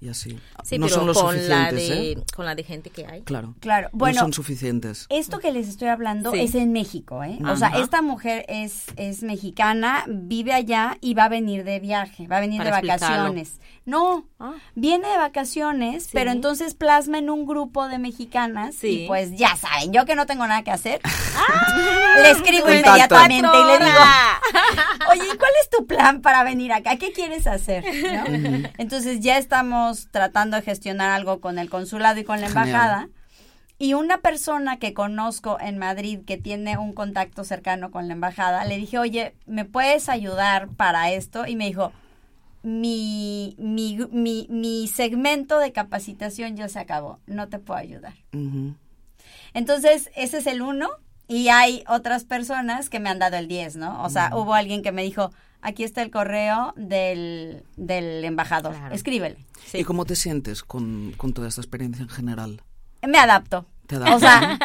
y así. Sí, no pero son los suficientes, con la de gente que hay. Claro. Bueno, no son suficientes. Esto que les estoy hablando Sí. es en México, ¿eh? Ajá. O sea, esta mujer es mexicana, vive allá y va a venir de viaje, va a venir Para de vacaciones. No, viene de vacaciones, Sí. pero entonces plasma en un grupo de mexicanas Sí. y pues ya saben, yo que no tengo nada que hacer, le escribo Contacto. inmediatamente y le digo, oye, ¿y cuál es tu plan para venir acá? ¿Qué quieres hacer? ¿No? Entonces ya estamos tratando de gestionar algo con el consulado y con la Genial. embajada. Y una persona que conozco en Madrid que tiene un contacto cercano con la embajada, le dije, oye, ¿me puedes ayudar para esto? Y me dijo, mi segmento de capacitación ya se acabó, no te puedo ayudar. Ujú. Entonces, ese es el 1 y hay otras personas que me han dado el 10, ¿no? O sea, hubo alguien que me dijo, aquí está el correo del embajador, Claro. escríbele. Sí. ¿Y cómo te sientes con toda esta experiencia en general? Me adapto. ¿Te adaptas? O sea,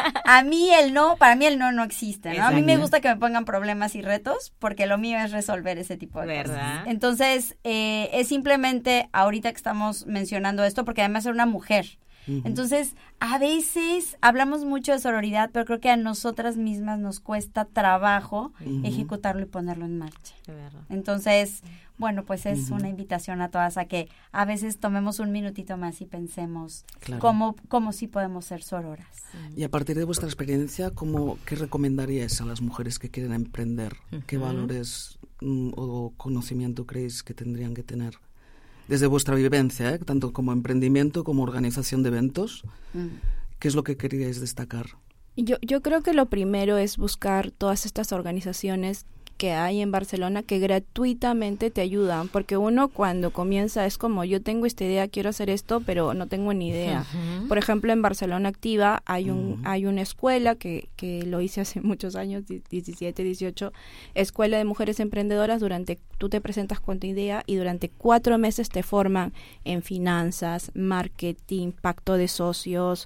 para mí el no existe, ¿no? A mí me Exacto. gusta que me pongan problemas y retos porque lo mío es resolver ese tipo de ¿Verdad? cosas. Entonces, es simplemente ahorita que estamos mencionando esto porque además es una mujer. Entonces, a veces hablamos mucho de sororidad, pero creo que a nosotras mismas nos cuesta trabajo ejecutarlo y ponerlo en marcha. De verdad. Entonces, bueno, pues es una invitación a todas a que a veces tomemos un minutito más y pensemos Claro. cómo sí podemos ser sororas. Y a partir de vuestra experiencia, ¿qué recomendaríais a las mujeres que quieren emprender? ¿Qué valores o conocimiento creéis que tendrían que tener? Desde vuestra vivencia, tanto como emprendimiento como organización de eventos, ¿qué es lo que queríais destacar? Yo creo que lo primero es buscar todas estas organizaciones que hay en Barcelona que gratuitamente te ayudan, porque uno cuando comienza es como, yo tengo esta idea, quiero hacer esto, pero no tengo ni idea. Por ejemplo, en Barcelona Activa hay una escuela que lo hice hace muchos años, 17, 18, Escuela de Mujeres Emprendedoras. Tú te presentas con tu idea y durante 4 meses te forman en finanzas, marketing, pacto de socios.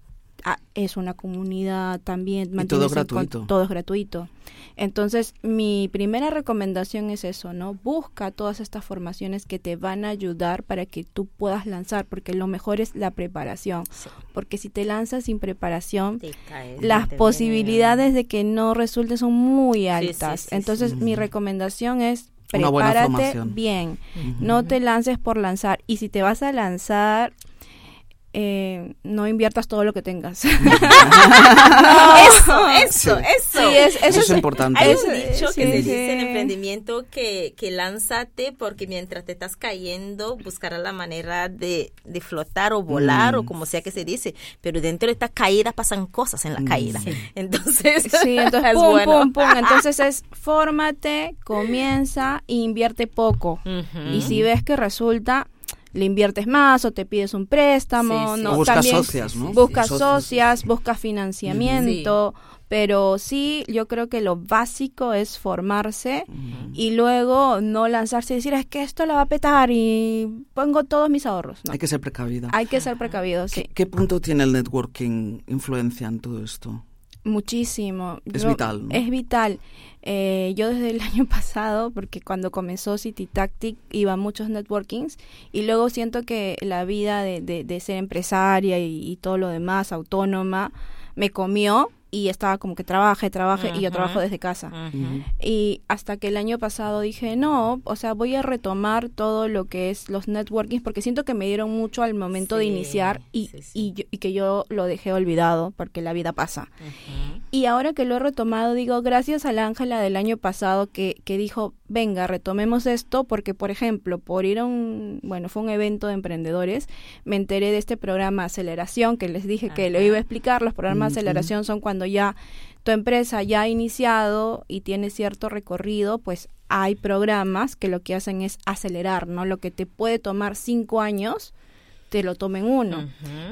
Es una comunidad también. Y todo gratuito. Todo es gratuito. Entonces, mi primera recomendación es eso, ¿no? Busca todas estas formaciones que te van a ayudar para que tú puedas lanzar, porque lo mejor es la preparación. Sí. Porque si te lanzas sin preparación, Te caes, las te posibilidades de que no resulte son muy altas. sí, Entonces, mi recomendación es Una buena prepárate formación. bien. No te lances por lanzar. Y si te vas a lanzar, no inviertas todo lo que tengas. Eso. Sí, eso es importante. Hay Eso- un dicho sí, que se sí. dice en emprendimiento que lánzate porque mientras te estás cayendo buscarás la manera de flotar o volar o como sea que se dice, pero dentro de estas caídas pasan cosas en la caída. Entonces, Sí, entonces es pum, bueno. pum, pum. Entonces es fórmate, comienza e invierte poco. Y si ves que resulta, le inviertes más o te pides un préstamo. Sí, sí. No, O buscas también socias, ¿no? Buscas Socios. socias, buscas financiamiento. Pero sí, yo creo que lo básico es formarse y luego no lanzarse y decir, es que esto la va a petar y pongo todos mis ahorros. No. Hay que ser precavida. Hay que ser precavido, sí. ¿Qué punto tiene el networking influencia en todo esto? Muchísimo. Es vital, ¿no? Es vital. Yo desde el año pasado, porque cuando comenzó City Tactic iba a muchos networkings y luego siento que la vida de ser empresaria y todo lo demás, autónoma, me comió y estaba como que trabaje y yo trabajo desde casa. Y hasta que el año pasado dije, no, o sea, voy a retomar todo lo que es los networkings porque siento que me dieron mucho al momento de Sí, iniciar y que yo lo dejé olvidado porque la vida pasa. Y ahora que lo he retomado, digo, gracias a la Ángela del año pasado que dijo, venga, retomemos esto, porque, por ejemplo, por ir a fue un evento de emprendedores, me enteré de este programa Aceleración, que les dije que lo iba a explicar. Los programas de aceleración son cuando ya tu empresa ya ha iniciado y tiene cierto recorrido, pues hay programas que lo que hacen es acelerar, ¿no? Lo que te puede tomar 5 años, te lo tomen 1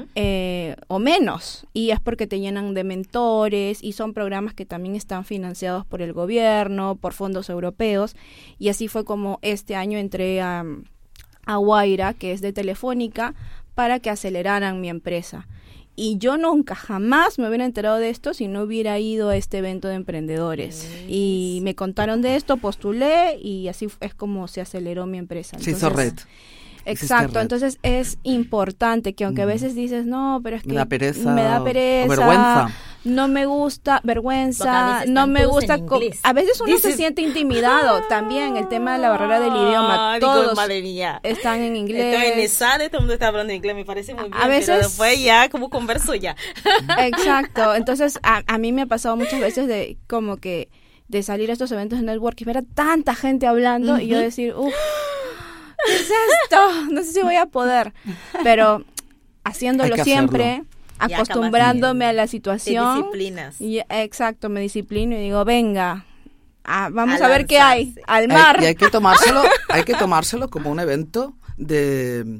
o menos, y es porque te llenan de mentores y son programas que también están financiados por el gobierno, por fondos europeos, y así fue como este año entré a Guaira, que es de Telefónica, para que aceleraran mi empresa. Y yo nunca, jamás me hubiera enterado de esto si no hubiera ido a este evento de emprendedores. Y me contaron de esto, postulé y así es como se aceleró mi empresa. Se hizo red. Exacto, entonces es importante que aunque a veces dices, no, pero es que me da pereza, o vergüenza. No me gusta, vergüenza, no me gusta. A veces uno se siente intimidado también, el tema de la barrera del idioma. Todos están en inglés. Estoy en ESADE, todo el mundo está hablando inglés, me parece muy bien. A veces, pero después ya, como converso ya. Exacto, entonces a mí me ha pasado muchas veces de como que de salir a estos eventos de networking, ver a tanta gente hablando y yo decir, ¿qué es esto? No sé si voy a poder, pero haciéndolo siempre, acostumbrándome a la situación. Te disciplinas. Exacto, me disciplino y digo, venga, vamos a ver qué hay, al mar. Y hay que tomárselo como un evento de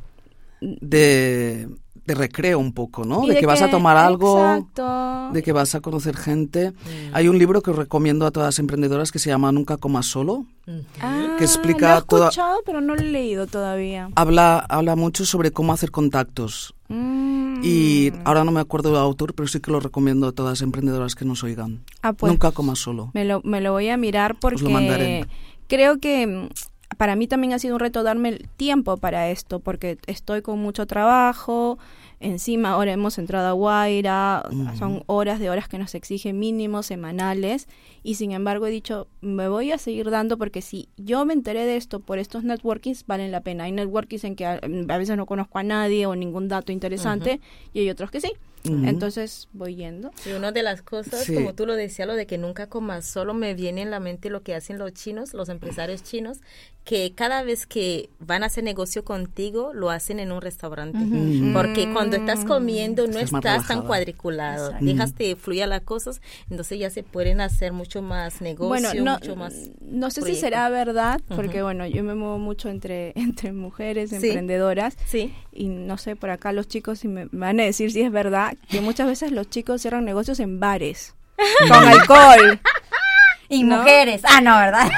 recreo un poco, ¿no? De que vas a tomar algo, exacto, de que vas a conocer gente. Hay un libro que os recomiendo a todas las emprendedoras que se llama Nunca comas solo, que explica lo he escuchado, pero no lo he leído todavía. Habla mucho sobre cómo hacer contactos. Y ahora no me acuerdo del autor, pero sí que lo recomiendo a todas las emprendedoras que nos oigan. Pues, Nunca comas solo. Me lo voy a mirar porque creo que para mí también ha sido un reto darme el tiempo para esto, porque estoy con mucho trabajo, encima ahora hemos entrado a Guaira, son horas que nos exigen mínimos semanales, y sin embargo he dicho, me voy a seguir dando, porque si yo me enteré de esto por estos networkings, valen la pena. Hay networkings en que a veces no conozco a nadie o ningún dato interesante, y hay otros que sí. Entonces voy yendo. Y una de las cosas, como tú lo decías, lo de que nunca comas solo, me viene en la mente lo que hacen los chinos, los empresarios chinos, que cada vez que van a hacer negocio contigo, lo hacen en un restaurante. Porque cuando estás comiendo no estás tan cuadriculado. Dejas que fluya las cosas, entonces ya se pueden hacer mucho más negocio, mucho más no sé si será verdad, porque bueno, yo me muevo mucho entre mujeres emprendedoras. Sí. Y no sé, por acá los chicos si me van a decir si es verdad, que muchas veces los chicos cierran negocios en bares con alcohol. Y mujeres. No, ¿verdad?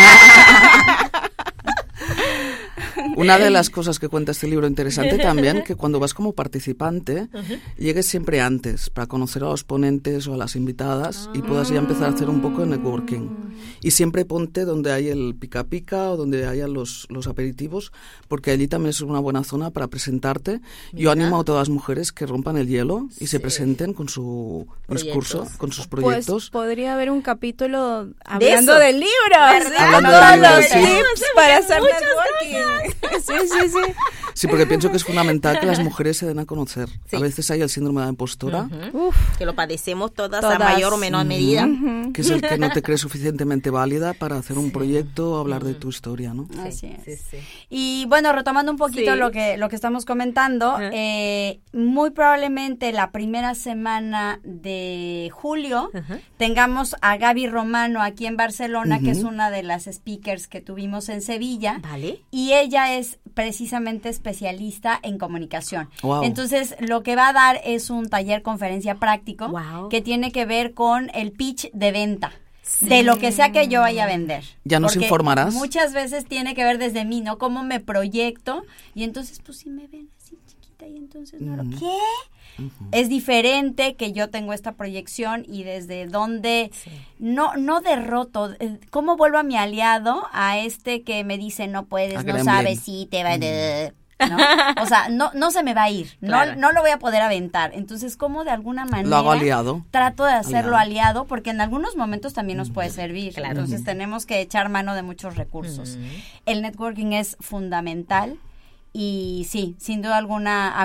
Una de las cosas que cuenta este libro interesante también, que cuando vas como participante, llegues siempre antes para conocer a los ponentes o a las invitadas y puedas ya empezar a hacer un poco de networking. Y siempre ponte donde hay el pica pica o donde haya los aperitivos, porque allí también es una buena zona para presentarte. Yo animo a todas las mujeres que rompan el hielo y se presenten con su discurso, con sus proyectos. Pues podría haber un capítulo hablando del libro, hablando todos los tips para hacer networking. Sí. Sí, porque pienso que es fundamental que las mujeres se den a conocer. A veces hay el síndrome de la impostora. Que lo padecemos todas a mayor o menor medida. Que es el que no te crees suficientemente válida para hacer un proyecto o hablar de tu historia, ¿no? Así es. Sí. Y bueno, retomando un poquito lo que estamos comentando, muy probablemente la primera semana de julio tengamos a Gaby Romano aquí en Barcelona, que es una de las speakers que tuvimos en Sevilla. Vale. Y ella es precisamente especialista en comunicación. Wow. Entonces, lo que va a dar es un taller conferencia práctico que tiene que ver con el pitch de venta. De lo que sea que yo vaya a vender. Ya nos informarás. Muchas veces tiene que ver desde mí, ¿no? Cómo me proyecto. Y entonces, pues si me ven así chiquita y entonces no lo... ¿Qué? Es diferente que yo tengo esta proyección y desde donde no derroto, ¿cómo vuelvo a mi aliado a este que me dice no puedes, no sabes si te va a... ¿no? O sea, no se me va a ir, no lo voy a poder aventar. Entonces, ¿cómo de alguna manera lo hago aliado? Trato de hacerlo aliado, porque en algunos momentos también nos puede servir. Claro. Entonces, tenemos que echar mano de muchos recursos. El networking es fundamental. Y sí, sin duda alguna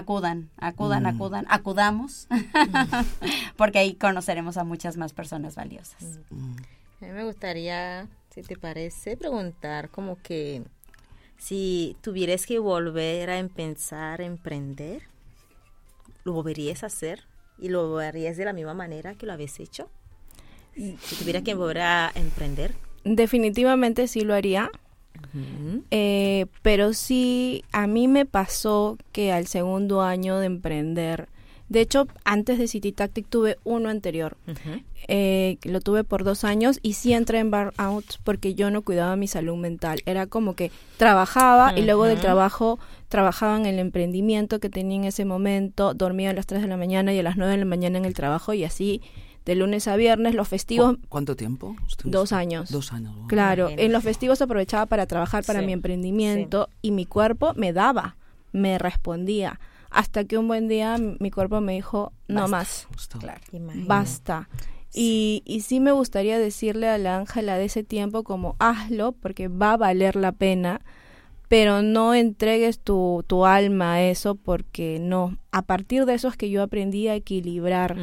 acudamos, porque ahí conoceremos a muchas más personas valiosas. A mí me gustaría, si te parece, preguntar como que si tuvieras que volver a empezar a emprender, ¿lo volverías a hacer? ¿Y lo harías de la misma manera que lo habías hecho? Si tuvieras que volver a emprender. Definitivamente sí lo haría. Pero sí, a mí me pasó que al segundo año de emprender, de hecho, antes de City Tactic tuve uno anterior, lo tuve por 2 años y sí entré en burnout porque yo no cuidaba mi salud mental. Era como que trabajaba y luego del trabajo trabajaba en el emprendimiento que tenía en ese momento, dormía a las 3 de la mañana y a las 9 de la mañana en el trabajo y así de lunes a viernes. Los festivos... ¿Cuánto tiempo? 2 años. 2 años. Wow. Claro, en los festivos aprovechaba para trabajar para mi emprendimiento y mi cuerpo me daba, me respondía. Hasta que un buen día mi cuerpo me dijo, no más, Claro. basta. Y sí me gustaría decirle a la Ángela de ese tiempo como hazlo porque va a valer la pena, pero no entregues tu alma a eso porque no. A partir de eso es que yo aprendí a equilibrar,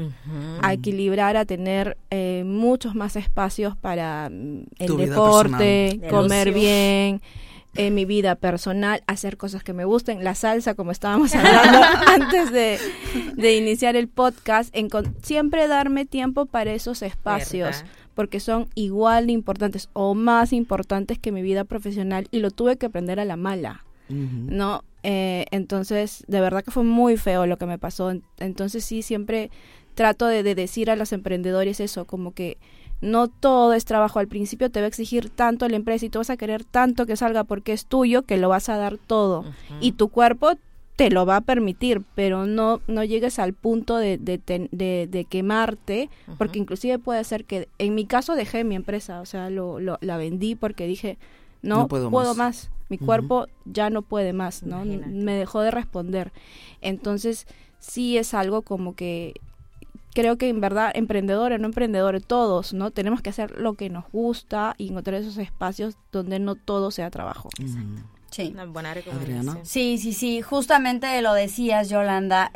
a tener muchos más espacios para el deporte, comer bien, mi vida personal, hacer cosas que me gusten, la salsa, como estábamos hablando antes de iniciar el podcast, siempre darme tiempo para esos espacios, porque son igual de importantes o más importantes que mi vida profesional y lo tuve que aprender a la mala, ¿no? Entonces, de verdad que fue muy feo lo que me pasó. Entonces sí, siempre trato de decir a los emprendedores eso, como que no todo es trabajo. Al principio te va a exigir tanto la empresa y tú vas a querer tanto que salga porque es tuyo, que lo vas a dar todo. Y tu cuerpo te lo va a permitir, pero no llegues al punto de quemarte, porque inclusive puede ser que, en mi caso dejé mi empresa, o sea, la vendí porque dije, no puedo más. Mi cuerpo ya no puede más, ¿no? Me dejó de responder. Entonces, sí es algo como que creo que en verdad, emprendedores, no emprendedores, todos, ¿no? Tenemos que hacer lo que nos gusta y encontrar esos espacios donde no todo sea trabajo. Sí. Una buena recomendación. Adriana. Sí, justamente lo decías, Yolanda,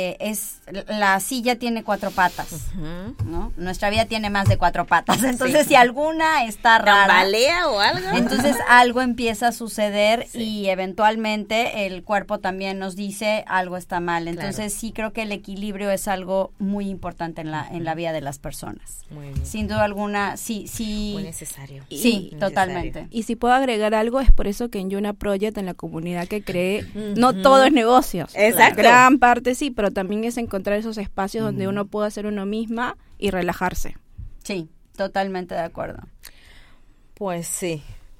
la silla tiene 4 patas, ¿no? Nuestra vida tiene más de 4 patas, entonces si alguna está rara, ¿tambalea o algo? Entonces algo empieza a suceder y eventualmente el cuerpo también nos dice algo está mal, entonces sí creo que el equilibrio es algo muy importante en la vida de las personas. Muy bien. Sin duda alguna, sí. Muy necesario. Sí, totalmente. Y si puedo agregar algo, es por eso que en Yuna Project, en la comunidad que creé, no todo es negocios. Exacto. Gran parte sí, pero también es encontrar esos espacios donde uno pueda ser uno misma y relajarse. Sí, totalmente de acuerdo. Pues sí.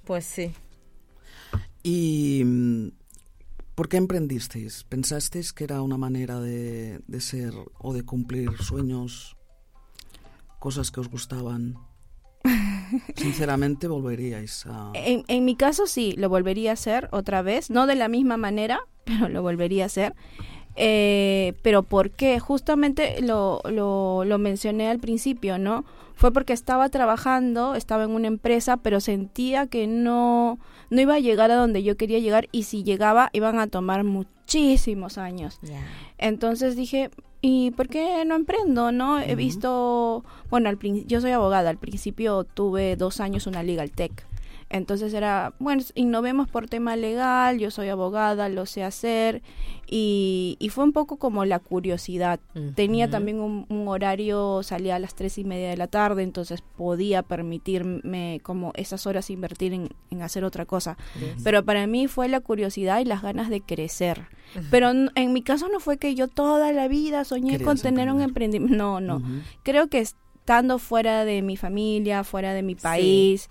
¿Y por qué emprendisteis? ¿Pensasteis que era una manera de ser o de cumplir sueños, cosas que os gustaban? Sinceramente, ¿volveríais a...? En mi caso sí, lo volvería a hacer otra vez, no de la misma manera, pero lo volvería a hacer. Pero ¿por qué? Justamente lo mencioné al principio, ¿no? Fue porque estaba trabajando, estaba en una empresa, pero sentía que no iba a llegar a donde yo quería llegar, y si llegaba iban a tomar muchísimos años. Entonces dije, ¿y por qué no emprendo, no? He visto, bueno, yo soy abogada, al principio tuve 2 años una legal tech. Entonces era, bueno, innovemos por tema legal, yo soy abogada, lo sé hacer, y fue un poco como la curiosidad. Tenía también un horario, salía a las 3:30 de la tarde, entonces podía permitirme como esas horas invertir en hacer otra cosa. Pero para mí fue la curiosidad y las ganas de crecer. Pero en mi caso no fue que yo toda la vida soñé con tener un emprendimiento. No. Creo que estando fuera de mi familia, fuera de mi país...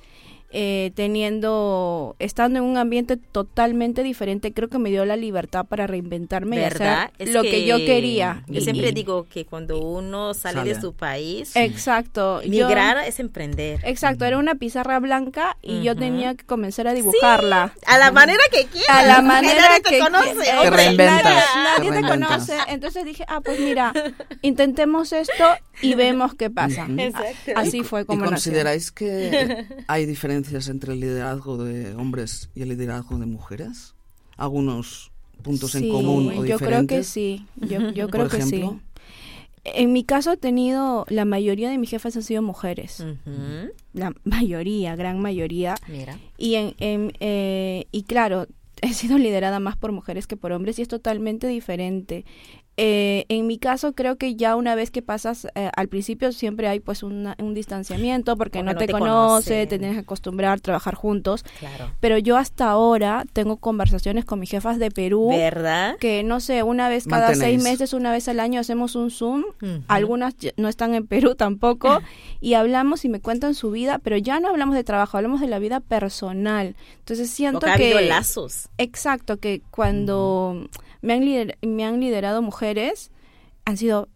estando en un ambiente totalmente diferente, creo que me dio la libertad para reinventarme y hacer lo que yo quería. Yo siempre digo que cuando uno sale de su país, exacto, migrar es emprender. Exacto, era una pizarra blanca y yo tenía que comenzar a dibujarla. Sí, a la manera que quieras. A la manera nadie que te conoce. Te reinventas. Nadie te conoce. Entonces dije, pues mira, intentemos esto y vemos qué pasa. Así fue como ¿Y nació. consideráis que hay diferencias entre el liderazgo de hombres y el liderazgo de mujeres? ¿Algunos puntos en común o diferentes? Yo creo que sí. Yo creo que sí. En mi caso he tenido, la mayoría de mis jefas han sido mujeres. La mayoría, gran mayoría. Mira. Y claro, he sido liderada más por mujeres que por hombres y es totalmente diferente. En mi caso creo que ya una vez que pasas, al principio siempre hay pues un distanciamiento porque no te conoce, te tienes que acostumbrar a trabajar juntos. Claro. Pero yo hasta ahora tengo conversaciones con mis jefas de Perú. ¿Verdad? Que no sé, una vez cada 6 meses, una vez al año hacemos un Zoom. Algunas no están en Perú tampoco. Y hablamos y me cuentan su vida, pero ya no hablamos de trabajo, hablamos de la vida personal. Entonces siento porque que... ha habido lazos. Exacto, que cuando me han liderado mujeres, han sido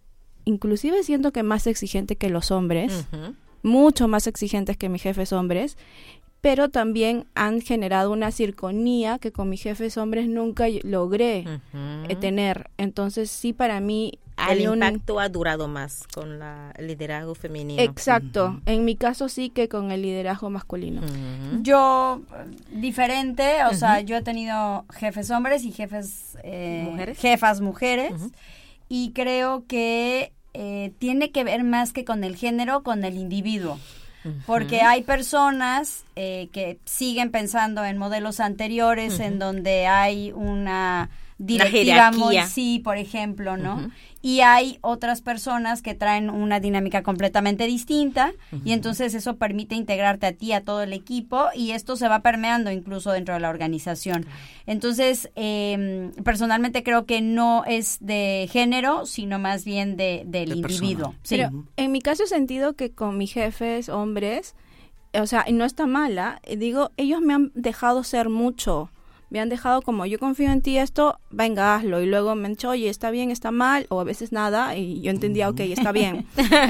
inclusive siento que más exigente que los hombres, mucho más exigentes que mis jefes hombres, pero también han generado una cercanía que con mis jefes hombres nunca logré tener. Entonces sí, para mí el impacto ha durado más con el liderazgo femenino. Exacto. En mi caso sí que con el liderazgo masculino. Yo, diferente, o sea, yo he tenido jefes hombres y jefas mujeres, y creo que tiene que ver más que con el género, con el individuo. Porque hay personas que siguen pensando en modelos anteriores en donde hay una directiva muy, sí, por ejemplo, ¿no? Y hay otras personas que traen una dinámica completamente distinta y entonces eso permite integrarte a ti, a todo el equipo, y esto se va permeando incluso dentro de la organización. Entonces, personalmente creo que no es de género, sino más bien del individuo. Sí. Pero en mi caso he sentido que con mis jefes hombres, o sea, no está mala, digo, ellos me han dejado ser mucho. Me han dejado como, yo confío en ti, esto, venga, hazlo. Y luego me han dicho, oye, está bien, está mal, o a veces nada, y yo entendía, ok, está bien.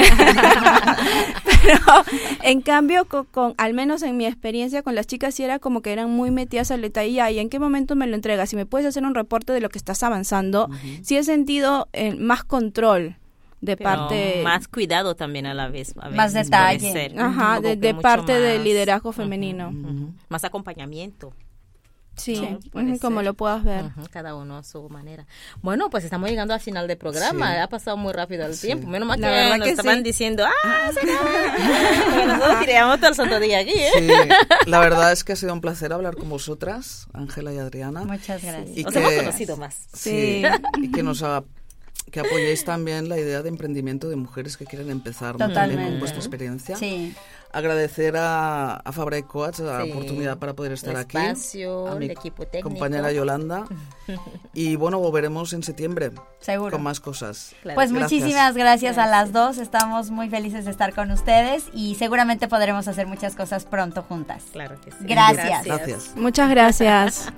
Pero, en cambio, al menos en mi experiencia con las chicas, sí era como que eran muy metidas al detalle. ¿Y en qué momento me lo entregas? Si me puedes hacer un reporte de lo que estás avanzando, sí he sentido más control de parte... más cuidado también a la vez. Más detalle. Ajá, de parte del liderazgo femenino. Más acompañamiento. Sí, como lo puedas ver. Cada uno a su manera. Bueno, pues estamos llegando al final del programa. Ha pasado muy rápido el tiempo. Menos mal que nos estaban diciendo, se acabó. Porque nosotros tiramos todo el santo día aquí, ¿eh? Sí, la verdad es que ha sido un placer hablar con vosotras, Ángela y Adriana. Muchas gracias. Y nos hemos conocido más. Sí, y que apoyéis también la idea de emprendimiento de mujeres que quieren empezar también con vuestra experiencia. Sí. Agradecer a Fabra y Coats la oportunidad para poder estar aquí, a mi el equipo técnico, compañera Yolanda, y bueno, volveremos en septiembre. Seguro. Con más cosas. Claro. Pues muchísimas gracias a las dos, estamos muy felices de estar con ustedes y seguramente podremos hacer muchas cosas pronto juntas. Claro que sí. Gracias. Gracias. Muchas gracias.